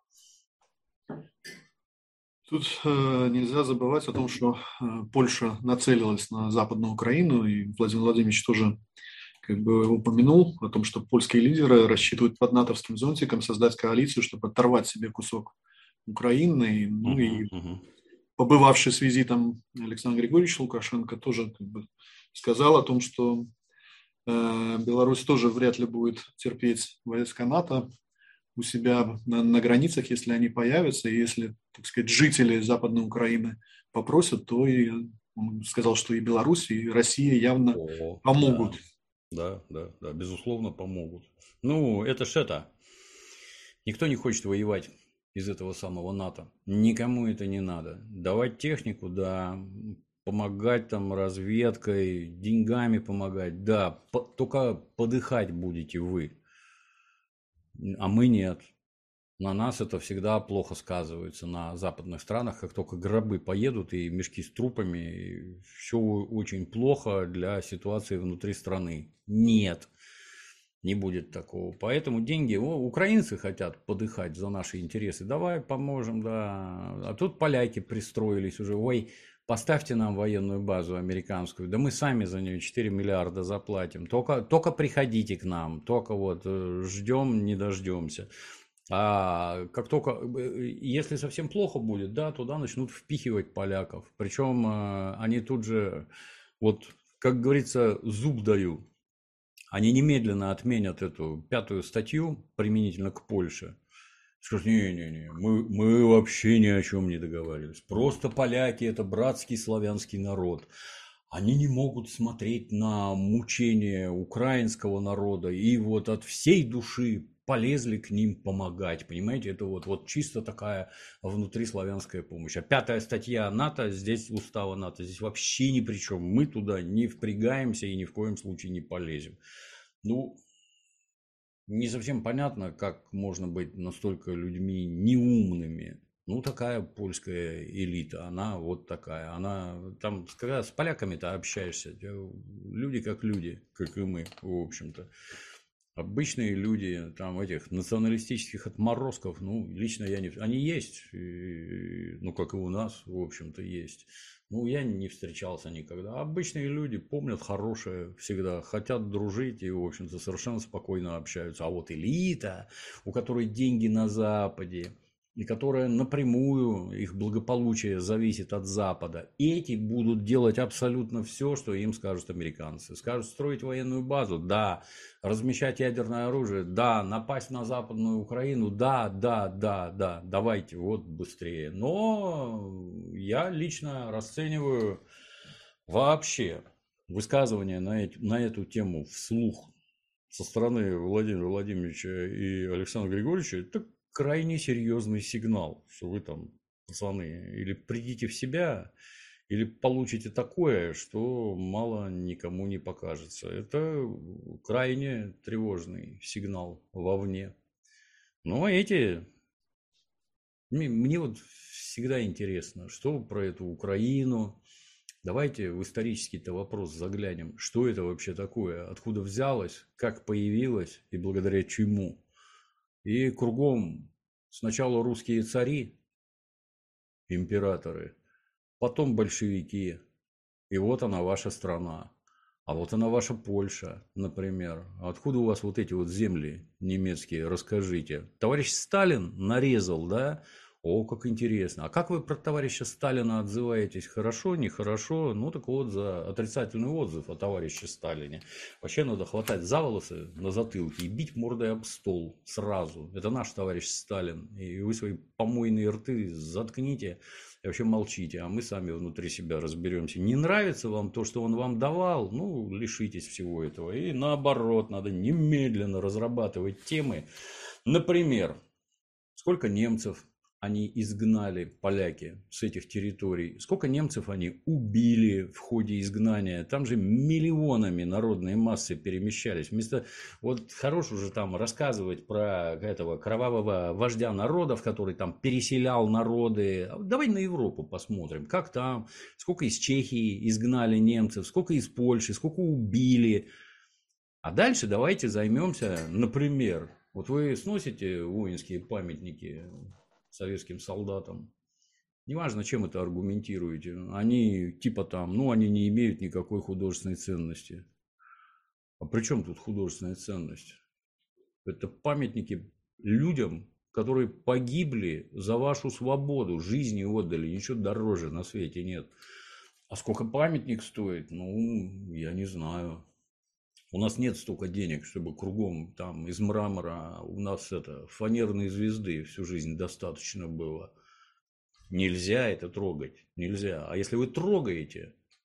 Тут э, нельзя забывать о том, что э, Польша нацелилась на Западную Украину, и Владимир Владимирович тоже как бы упомянул о том, что польские лидеры рассчитывают под натовским зонтиком создать коалицию, чтобы оторвать себе кусок Украины. Ну uh-huh, и uh-huh. побывавший с визитом Александр Григорьевич Лукашенко тоже как бы сказал о том, что э, Беларусь тоже вряд ли будет терпеть войска НАТО у себя на, на границах, если они появятся, и если, так сказать, жители Западной Украины попросят, то и Он сказал, что и Беларусь, и Россия явно О, помогут. да, да, да, да, безусловно, помогут. Ну, это ж это. Никто не хочет воевать из этого самого НАТО. Никому это не надо. Давать технику, да, помогать там разведкой, деньгами помогать, да, по- только подыхать будете вы, а мы нет. На нас это всегда плохо сказывается на западных странах, как только гробы поедут и мешки с трупами, все очень плохо для ситуации внутри страны. Нет, не будет такого. Поэтому деньги, о, украинцы хотят подыхать за наши интересы, давай поможем, да. А тут поляки пристроились уже, ой, поставьте нам военную базу американскую, да мы сами за нее четыре миллиарда заплатим, только, только приходите к нам, только вот э, ждем, не дождемся. А как только, э, если совсем плохо будет, да, туда начнут впихивать поляков. Причем э, они тут же, вот, как говорится, зуб дают. Они немедленно отменят эту пятую статью применительно к Польше. Скажут, не-не-не, мы, мы вообще ни о чем не договаривались. Просто поляки – это братский славянский народ. Они не могут смотреть на мучения украинского народа и вот от всей души полезли к ним помогать. Понимаете, это вот, вот чисто такая внутриславянская помощь. А пятая статья НАТО, здесь устава НАТО, здесь вообще ни при чем. Мы туда не впрягаемся и ни в коем случае не полезем. Ну, не совсем понятно, как можно быть настолько людьми неумными. Ну, такая польская элита, она вот такая. Она там, когда с поляками-то общаешься, люди как люди, как и мы, в общем-то. Обычные люди, там, этих националистических отморозков, ну, лично я не... Они есть, и, ну, как и у нас, в общем-то, есть. Ну, я не встречался никогда. Обычные люди помнят хорошее всегда, хотят дружить и, в общем-то, совершенно спокойно общаются. А вот элита, у которой деньги на Западе, и которая напрямую, их благополучие зависит от Запада, эти будут делать абсолютно все, что им скажут американцы. Скажут строить военную базу, да, размещать ядерное оружие, да, напасть на Западную Украину, да, да, да, да, давайте, вот быстрее. Но я лично расцениваю вообще высказывания на, эти, на эту тему вслух со стороны Владимира Владимировича и Александра Григорьевича, это крайне серьезный сигнал, что вы там, пацаны, или придите в себя, или получите такое, что мало никому не покажется. Это крайне тревожный сигнал вовне. Но эти... Мне вот всегда интересно, что про эту Украину. Давайте в исторический-то вопрос заглянем. Что это вообще такое? Откуда взялось? Как появилось? И благодаря чему? И кругом сначала русские цари, императоры, потом большевики. И вот она ваша страна. А вот она ваша Польша, например. А откуда у вас вот эти вот земли немецкие? Расскажите. Товарищ Сталин нарезал, да? О, как интересно. А как вы про товарища Сталина отзываетесь? Хорошо, нехорошо? Ну, так вот, за отрицательный отзыв о товарище Сталине. Вообще надо хватать за волосы на затылке и бить мордой об стол сразу. Это наш товарищ Сталин. И вы свои помойные рты заткните и вообще молчите. А мы сами внутри себя разберемся. Не нравится вам то, что он вам давал? Ну, лишитесь всего этого. И наоборот, надо немедленно разрабатывать темы. Например, сколько немцев они изгнали, поляки, с этих территорий. Сколько немцев они убили в ходе изгнания. Там же миллионами народные массы перемещались. Вместо, вот хорош уже там рассказывать про этого кровавого вождя народов, который там переселял народы. Давай на Европу посмотрим. Как там, сколько из Чехии изгнали немцев, сколько из Польши, сколько убили. А дальше давайте займемся, например, вот вы сносите воинские памятники советским солдатам. Неважно, чем это аргументируете. Они типа там, ну, они не имеют никакой художественной ценности. А при чем тут художественная ценность? Это памятники людям, которые погибли за вашу свободу, жизни отдали, ничего дороже на свете нет. А сколько памятник стоит? Ну, я не знаю. У нас нет столько денег, чтобы кругом там из мрамора, у нас это фанерные звезды всю жизнь достаточно было. Нельзя это трогать, нельзя. А если вы трогаете,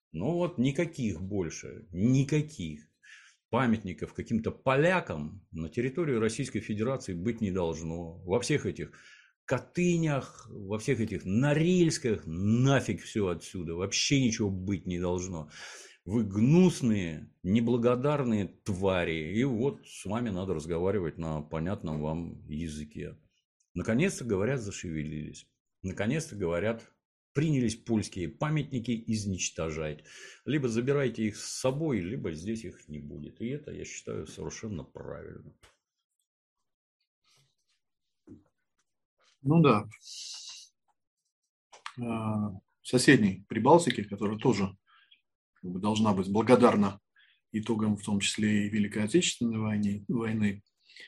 Ну вот никаких больше, никаких памятников каким-то полякам на территории Российской Федерации быть не должно. Во всех этих Катынях, во всех этих Норильсках, нафиг все отсюда, вообще ничего быть не должно. Вы гнусные, неблагодарные твари, и вот с вами надо разговаривать на понятном вам языке. Наконец-то, говорят, зашевелились. Наконец-то, говорят, принялись польские памятники изничтожать. Либо забирайте их с собой, либо здесь их не будет. И это, я считаю, совершенно правильно. Ну да. В соседней Прибалтике, которая тоже как бы должна быть благодарна итогам, в том числе и Великой Отечественной войны, войны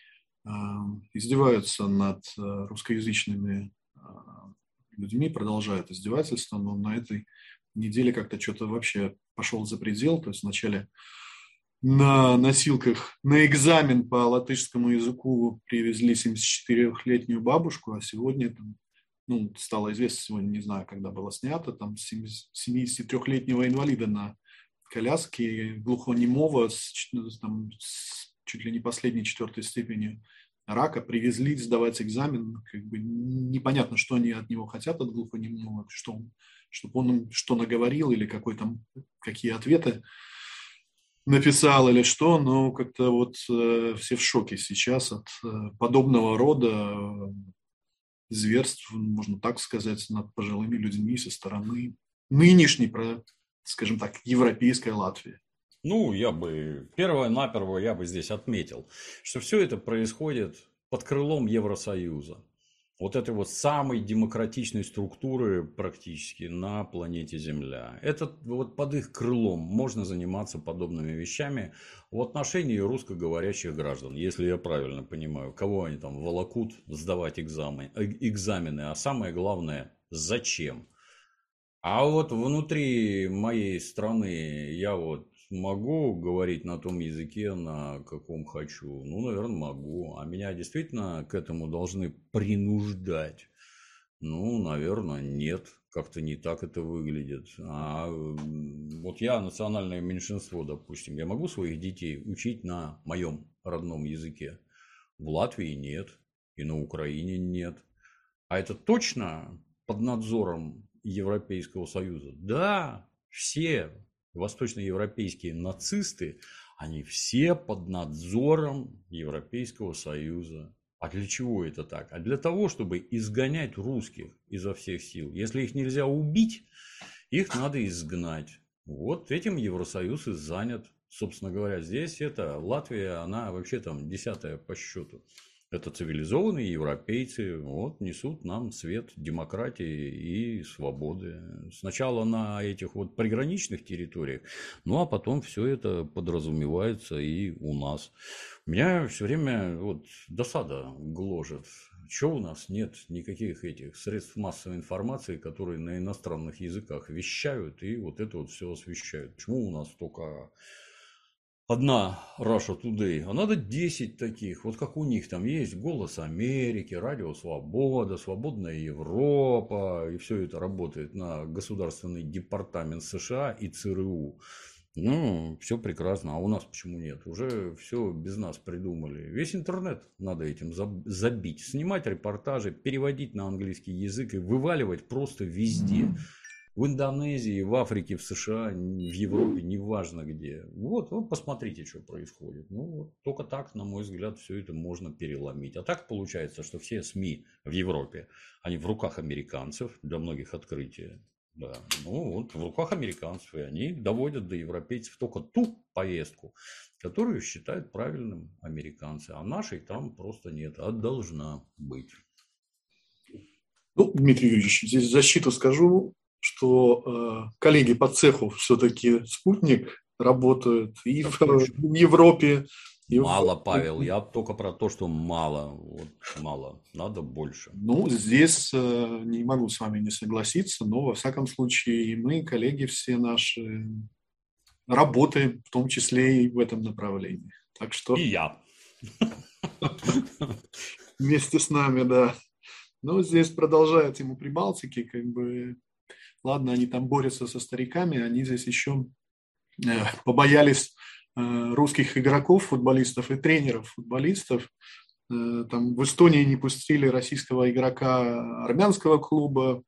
издеваются над русскоязычными людьми, продолжают издевательство, но на этой неделе как-то что-то вообще пошел за предел. То есть вначале на носилках на экзамен по латышскому языку привезли семидесятичетырёхлетнюю бабушку, а сегодня там, ну, стало известно сегодня, не знаю, когда было снято, там семидесятитрёхлетнего инвалида на коляске, глухонемого, с, там, с чуть ли не последней четвертой степени рака, привезли сдавать экзамен. Как бы непонятно, что они от него хотят, от глухонемого, что он, чтобы он им что наговорил или какой там, какие ответы написал или что, но как-то вот э, все в шоке сейчас от э, подобного рода э, зверств, можно так сказать, над пожилыми людьми со стороны нынешней, про, скажем так, европейской Латвии. Ну, я бы, первое-наперво я бы здесь отметил, что все это происходит под крылом Евросоюза. Вот этой вот самой демократичной структуры практически на планете Земля. Это вот под их крылом можно заниматься подобными вещами в отношении русскоговорящих граждан, если я правильно понимаю, кого они там волокут сдавать экзамены, экзамены, а самое главное, зачем. А вот внутри моей страны я вот могу говорить на том языке, на каком хочу? Ну, наверное, могу. А меня действительно к этому должны принуждать? Ну, наверное, нет. Как-то не так это выглядит. А вот я национальное меньшинство, допустим. Я могу своих детей учить на моем родном языке? В Латвии нет. И на Украине нет. А это точно под надзором Европейского Союза? Да, все восточноевропейские нацисты, они все под надзором Европейского Союза. А для чего это так? А для того, чтобы изгонять русских изо всех сил. Если их нельзя убить, их надо изгнать. Вот этим Евросоюз и занят. Собственно говоря, здесь это Латвия, она вообще там десятая по счету. Это цивилизованные европейцы, вот, несут нам свет демократии и свободы. Сначала на этих вот приграничных территориях, ну а потом все это подразумевается и у нас. Меня все время вот досада гложет. Чего у нас нет никаких этих средств массовой информации, которые на иностранных языках вещают и вот это вот все освещают? Почему у нас только одна Russia Today, а надо десять таких, вот как у них там есть «Голос Америки», «Радио Свобода», «Свободная Европа», и все это работает на Государственный департамент США и ЦРУ. Ну, все прекрасно, а у нас почему нет? Уже все без нас придумали. Весь интернет надо этим забить, снимать репортажи, переводить на английский язык и вываливать просто везде. В Индонезии, в Африке, в США, в Европе, неважно где. Вот, вот посмотрите, что происходит. Ну, вот, только так, на мой взгляд, все это можно переломить. А так получается, что все СМИ в Европе, они в руках американцев, для многих открытия. Да. Ну, вот в руках американцев, и они доводят до европейцев только ту повестку, которую считают правильным американцы. А нашей там просто нет, а должна быть. Ну, Дмитрий Юрьевич, здесь в защиту скажу, что э, коллеги по цеху все-таки «Спутник» работают и в, в Европе. И мало, в... Павел, я только про то, что мало, вот, мало, надо больше. Ну, здесь э, не могу с вами не согласиться, но, во всяком случае, и мы, коллеги все наши, работаем, в том числе и в этом направлении. Так что... И я. Вместе с нами, да. Ну, здесь продолжает ему Прибалтики, как бы... ладно, они там борются со стариками, они здесь еще побоялись русских игроков, футболистов и тренеров футболистов. Там в Эстонии не пустили российского игрока армянского клуба,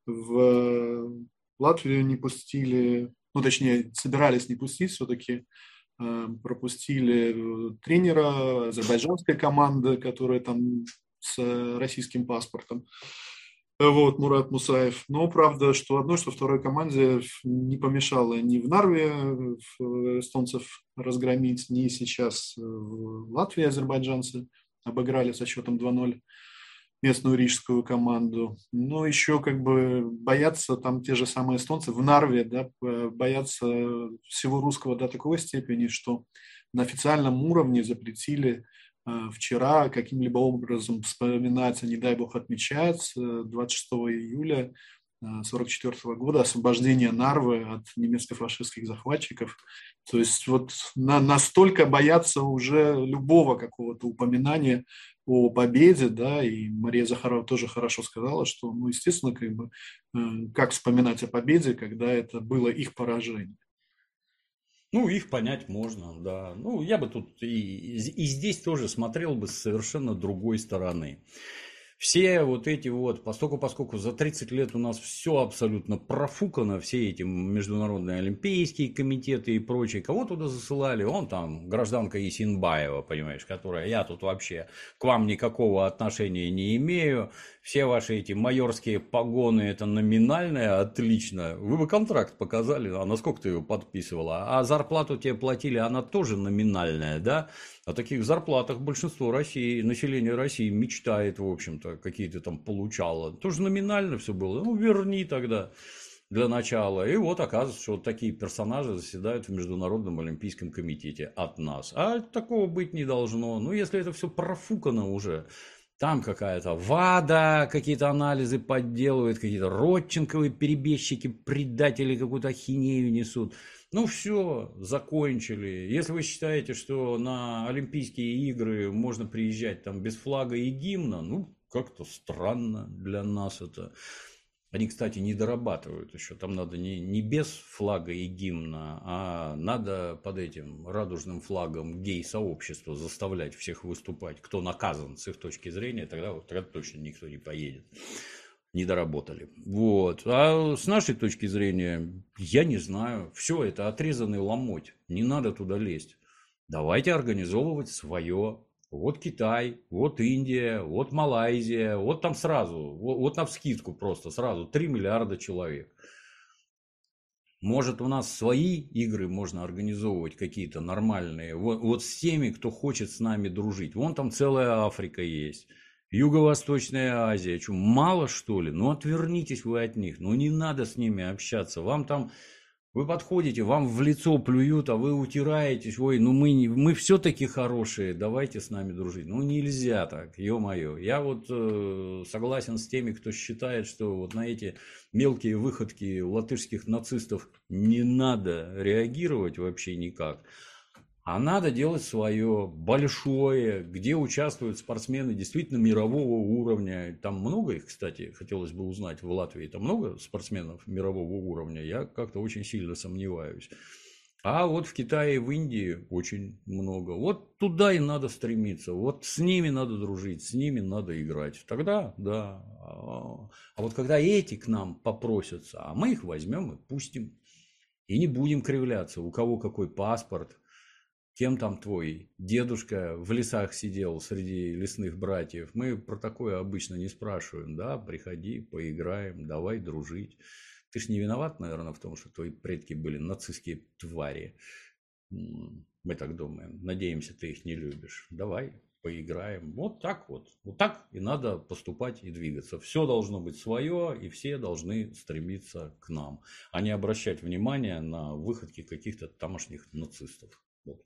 в Латвию не пустили, ну, точнее, собирались не пустить, все-таки пропустили тренера азербайджанской команды, которая там с российским паспортом. Вот, Мурат Мусаев. Но правда, что одной, что второй команде не помешало ни в Нарве эстонцев разгромить, ни сейчас в Латвии азербайджанцы обыграли со счетом два ноль местную рижскую команду. Но еще как бы боятся там те же самые эстонцы в Нарве, да, боятся всего русского до такой степени, что на официальном уровне запретили вчера каким-либо образом вспоминать, не дай бог отмечать, двадцать шестого июля сорок четвёртого года освобождение Нарвы от немецко-фашистских захватчиков. То есть вот на, настолько боятся уже любого какого-то упоминания о победе, да, и Мария Захарова тоже хорошо сказала, что, ну, естественно, как бы, как вспоминать о победе, когда это было их поражение. Ну, их понять можно, да. Ну, я бы тут и, и здесь тоже смотрел бы с совершенно другой стороны. Все вот эти вот, поскольку, поскольку за тридцать лет у нас все абсолютно профукано, все эти международные олимпийские комитеты и прочее, кого туда засылали, он там, гражданка Исинбаева, понимаешь, которая, я тут вообще к вам никакого отношения не имею, все ваши эти майорские погоны, это номинальное, отлично, вы бы контракт показали, а насколько ты его подписывала, а зарплату тебе платили, она тоже номинальная, да? О таких зарплатах большинство России, населения России мечтает, в общем-то, какие-то там получало. Тоже номинально все было. Ну, верни тогда для начала. И вот оказывается, что вот такие персонажи заседают в Международном олимпийском комитете от нас. А такого быть не должно. Ну, если это все профукано уже, там какая-то ВАДА, какие-то анализы подделывают, какие-то Родченковые перебежчики, предатели какую-то ахинею несут. Ну все, закончили. Если вы считаете, что на Олимпийские игры можно приезжать там без флага и гимна, ну как-то странно для нас это. Они, кстати, не дорабатывают еще. Там надо не, не без флага и гимна, а надо под этим радужным флагом гей-сообщества заставлять всех выступать. Кто наказан с их точки зрения, тогда, тогда точно никто не поедет. Не доработали. Вот. А с нашей точки зрения, я не знаю. Все это отрезанный ломоть. Не надо туда лезть. Давайте организовывать свое. Вот Китай, вот Индия, вот Малайзия. Вот там сразу, вот, вот навскидку просто сразу три миллиарда человек. Может, у нас свои игры можно организовывать какие-то нормальные. Вот, вот с теми, кто хочет с нами дружить. Вон там целая Африка есть. Юго-Восточная Азия. Что, мало что ли? Ну, отвернитесь вы от них. Ну, не надо с ними общаться. Вам там, вы подходите, вам в лицо плюют, а вы утираетесь. Ой, ну мы, мы все-таки хорошие, давайте с нами дружить. Ну, нельзя так, ё-моё. Я вот э, согласен с теми, кто считает, что вот на эти мелкие выходки латышских нацистов не надо реагировать вообще никак. А надо делать свое большое, где участвуют спортсмены действительно мирового уровня. Там много их, кстати, хотелось бы узнать в Латвии. Там много спортсменов мирового уровня. Я как-то очень сильно сомневаюсь. А вот в Китае и в Индии очень много. Вот туда и надо стремиться. Вот с ними надо дружить, с ними надо играть. Тогда, да. А вот когда эти к нам попросятся, а мы их возьмем и пустим. И не будем кривляться, у кого какой паспорт. Кем там твой дедушка в лесах сидел среди лесных братьев? Мы про такое обычно не спрашиваем. Да, приходи, поиграем, давай дружить. Ты ж не виноват, наверное, в том, что твои предки были нацистские твари. Мы так думаем. Надеемся, ты их не любишь. Давай, поиграем. Вот так вот. Вот так и надо поступать и двигаться. Все должно быть свое, и все должны стремиться к нам, а не обращать внимание на выходки каких-то тамошних нацистов. Вот.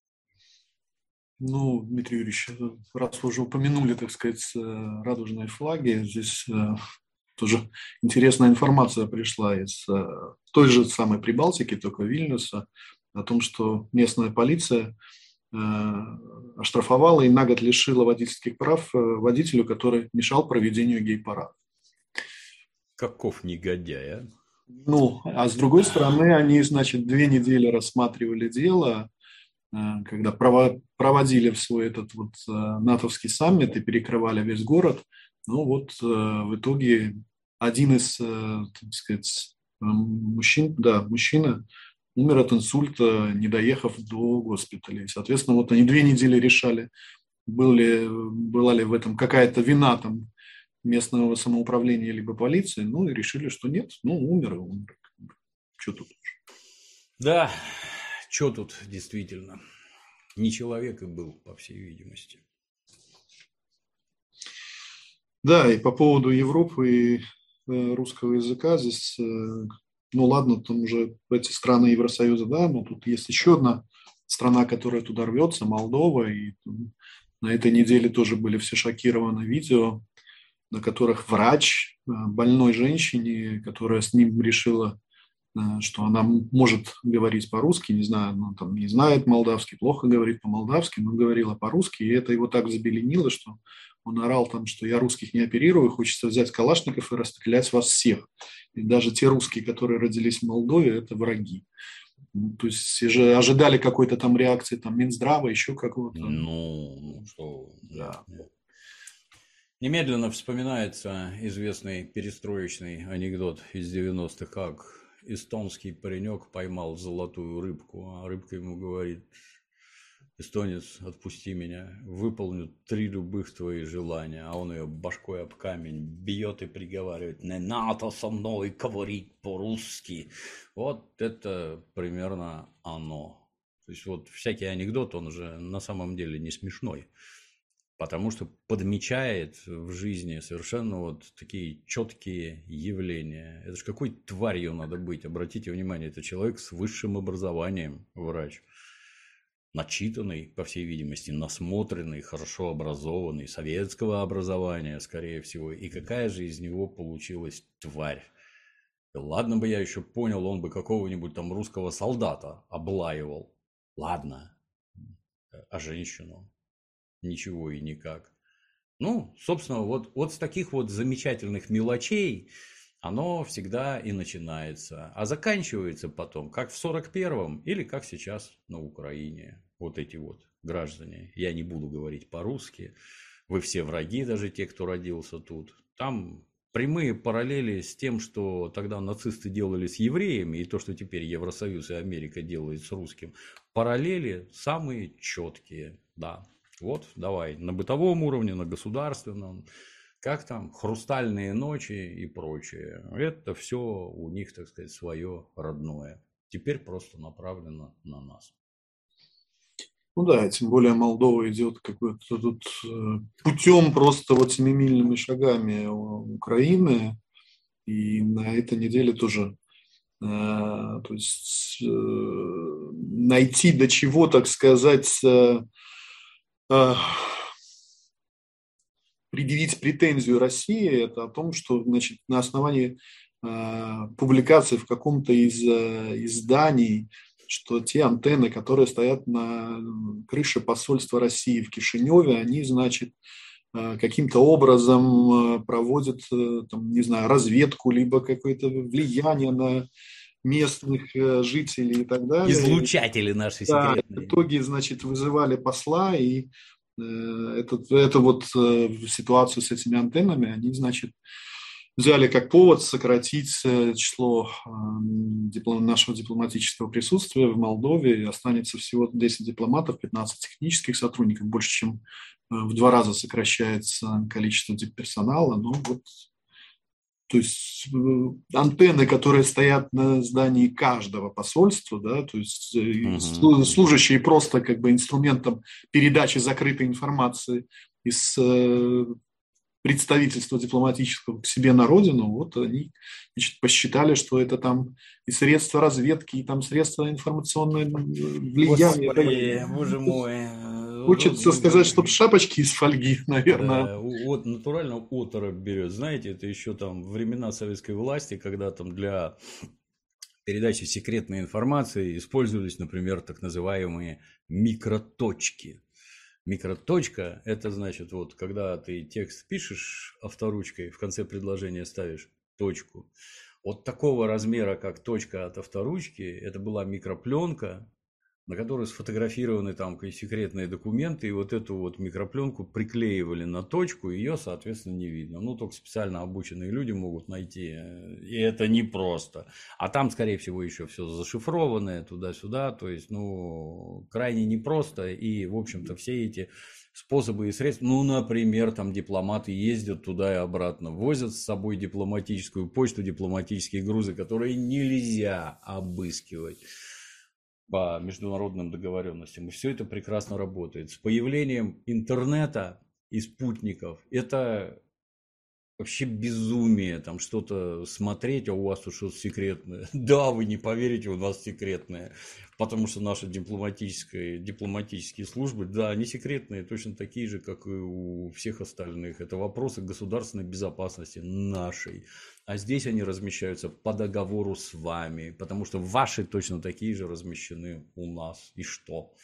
Ну, Дмитрий Юрьевич, раз вы уже упомянули, так сказать, радужные флаги, здесь тоже интересная информация пришла из той же самой Прибалтики, только Вильнюса, о том, что местная полиция оштрафовала и на год лишила водительских прав водителю, который мешал проведению гей-парада. Каков негодяй, а? Ну, а с другой стороны, они, значит, две недели рассматривали дело, э, когда прово- проводили в свой этот вот э, натовский саммит и перекрывали весь город. Ну вот э, в итоге один из, э, так сказать, э, мужчин, да, мужчина умер от инсульта, не доехав до госпиталя. И, соответственно, вот они две недели решали, был ли, была ли в этом какая-то вина там местного самоуправления либо полиции, ну и решили, что нет, ну умер и умер. Что тут? Да, что тут действительно? Не человек и был, по всей видимости. Да, и по поводу Европы и э, русского языка здесь, э, ну ладно, там уже эти страны Евросоюза, да, но тут есть еще одна страна, которая туда рвется, Молдова, и там, на этой неделе тоже были все шокированы видео, на которых врач э, больной женщине, которая с ним решила, э, что она может говорить по-русски, не знаю, ну, там, не знает молдавский, плохо говорит по-молдавски, но говорила по-русски, и это его так забеленило, что он орал там, что я русских не оперирую, хочется взять калашников и расстрелять вас всех. И даже те русские, которые родились в Молдове, это враги. Ну, то есть все же ожидали какой-то там реакции, там, Минздрава, еще какого-то. Ну, ну что, нет, Да. нет. Немедленно вспоминается известный перестроечный анекдот из девяностых, как эстонский паренек поймал золотую рыбку, а рыбка ему говорит: эстонец, отпусти меня, выполню три любых твоих желания. А он ее башкой об камень бьет и приговаривает: не надо со мной говорить по-русски. Вот это примерно оно. То есть вот всякий анекдот, он уже на самом деле не смешной, потому что подмечает в жизни совершенно вот такие четкие явления. Это же какой тварью надо быть. Обратите внимание, это человек с высшим образованием, врач. Начитанный, по всей видимости, насмотренный, хорошо образованный, советского образования, скорее всего. И какая же из него получилась тварь? Ладно бы я еще понял, он бы какого-нибудь там русского солдата облаивал. Ладно. А женщину? Ничего и никак. Ну, собственно, вот, вот с таких вот замечательных мелочей оно всегда и начинается. А заканчивается потом, как в сорок первом или как сейчас на Украине. Вот эти вот граждане. Я не буду говорить по-русски. Вы все враги, даже те, кто родился тут. Там прямые параллели с тем, что тогда нацисты делали с евреями, и то, что теперь Евросоюз и Америка делают с русским. Параллели самые четкие, да. Вот, давай, на бытовом уровне, на государственном, как там, хрустальные ночи и прочее. Это все у них, так сказать, свое родное. Теперь просто направлено на нас. Ну да, тем более Молдова идет какой-то тут э, путем просто вот семимильными шагами Украины. И на этой неделе тоже, э, то есть э, найти до чего, так сказать, э, э, предъявить претензию России, это о том, что, значит, на основании э, публикации в каком-то из э, изданий, что те антенны, которые стоят на крыше посольства России в Кишиневе, они, значит, э, каким-то образом э, проводят, э, там, не знаю, разведку, либо какое-то влияние на местных э, жителей и так далее. Излучатели наши Да, в секретные. итоге, значит, вызывали посла, и э, этот, эту вот э, ситуацию с этими антеннами они, значит, взяли как повод сократить э, число э, диплом, нашего дипломатического присутствия в Молдове, и останется всего десять дипломатов, пятнадцать технических сотрудников, больше, чем э, в два раза сокращается количество дипперсонала. Но вот, то есть э, антенны, которые стоят на здании каждого посольства, да, то есть э, Угу. служащие просто как бы инструментом передачи закрытой информации из э, представительства дипломатического к себе на родину, вот они, значит, посчитали, что это там и средства разведки, и там средства информационного влияния. Господи, боже мой. Хочется сказать, чтобы шапочки из фольги, наверное. Да, вот натурально оторопь берет. Знаете, это еще там времена советской власти, когда там для передачи секретной информации использовались, например, так называемые микроточки. Микроточка – это значит, вот когда ты текст пишешь авторучкой, в конце предложения ставишь точку, Вот такого размера, как точка от авторучки, это была микропленка, на которой сфотографированы там секретные документы, и вот эту вот микропленку приклеивали на точку, и ее, соответственно, не видно. Ну, только специально обученные люди могут найти, и это непросто. А там, скорее всего, еще все зашифрованное туда-сюда, то есть, ну, крайне непросто, и, в общем-то, все эти способы и средства, ну, например, там дипломаты ездят туда и обратно, возят с собой дипломатическую почту, дипломатические грузы, которые нельзя обыскивать по международным договоренностям. И все это прекрасно работает. С появлением интернета и спутников это вообще безумие, там что-то смотреть, а у вас тут что-то секретное. Да, вы не поверите, у нас секретное. Потому что наши дипломатические, дипломатические службы, да, они секретные, точно такие же, как и у всех остальных. Это вопросы государственной безопасности нашей. А здесь они размещаются по договору с вами, потому что ваши точно такие же размещены у нас. И что?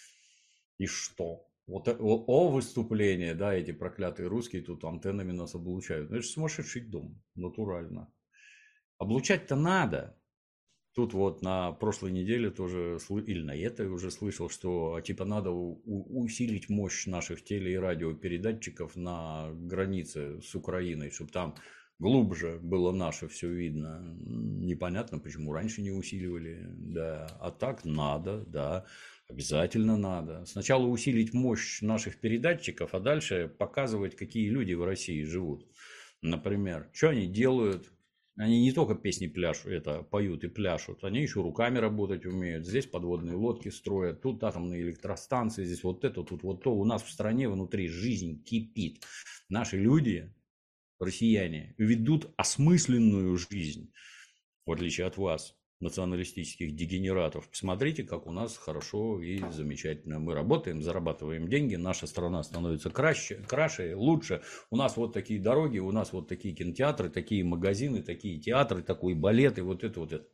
И что? Вот о, о выступлении, да, эти проклятые русские тут антеннами нас облучают. Ну, это же сумасшедший дом, натурально. Облучать-то надо. Тут вот на прошлой неделе тоже, или на этой уже слышал, что типа надо усилить мощь наших теле- и радиопередатчиков на границе с Украиной, чтобы там глубже было наше все видно. Непонятно, почему раньше не усиливали, да. А так надо, да. Обязательно надо. Сначала усилить мощь наших передатчиков, а дальше показывать, какие люди в России живут. Например, что они делают. Они не только песни пляшут, это поют и пляшут, они еще руками работать умеют. Здесь подводные лодки строят, тут атомные электростанции, здесь вот это, тут вот то. У нас в стране внутри жизнь кипит. Наши люди, россияне, ведут осмысленную жизнь, в отличие от вас, националистических дегенератов. Посмотрите, как у нас хорошо и замечательно. Мы работаем, зарабатываем деньги, наша страна становится краше, краше, лучше. У нас вот такие дороги, у нас вот такие кинотеатры, такие магазины, такие театры, такой балет и вот это вот это.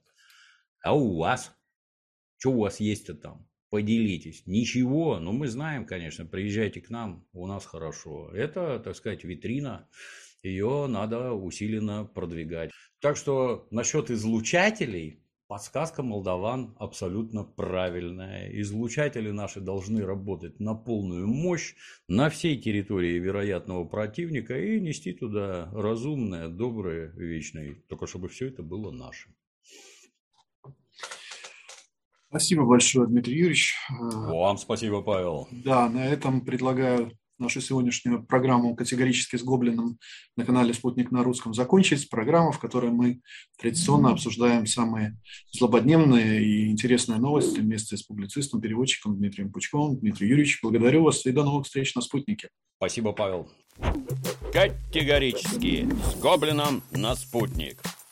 А у вас? Что у вас есть-то там? Поделитесь. Ничего. Ну, мы знаем, конечно, приезжайте к нам, у нас хорошо. Это, так сказать, витрина. Ее надо усиленно продвигать. Так что насчет излучателей подсказка молдаван абсолютно правильная. Излучатели наши должны работать на полную мощь на всей территории вероятного противника и нести туда разумное, доброе, вечное. Только чтобы все это было наше. Спасибо большое, Дмитрий Юрьевич. Вам спасибо, Павел. Да, на этом предлагаю нашу сегодняшнюю программу «Категорически с Гоблиным» на канале «Спутник на русском» закончить. Программа, в которой мы традиционно обсуждаем самые злободневные и интересные новости вместе с публицистом, переводчиком Дмитрием Пучковым. Дмитрий Юрьевич, благодарю вас и до новых встреч на «Спутнике». Спасибо, Павел. Категорически с Гоблином на «Спутник».